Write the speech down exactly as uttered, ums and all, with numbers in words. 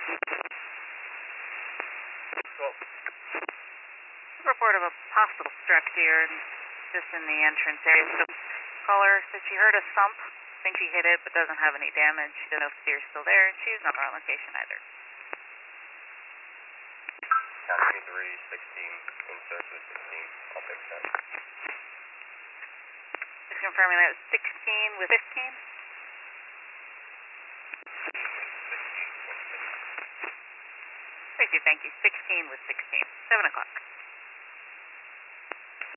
twelve. Report of a possible struck here, just in the entrance area. So, caller said she heard a thump. Thinks she hit it, but doesn't have any damage. Don't know if the deer's still there, and she's not on location either. Counting three, sixteen, in search of sixteen. I'll fix that. Just confirming that was sixteen with fifteen. Thank you, thank you. sixteen with sixteen. seven o'clock.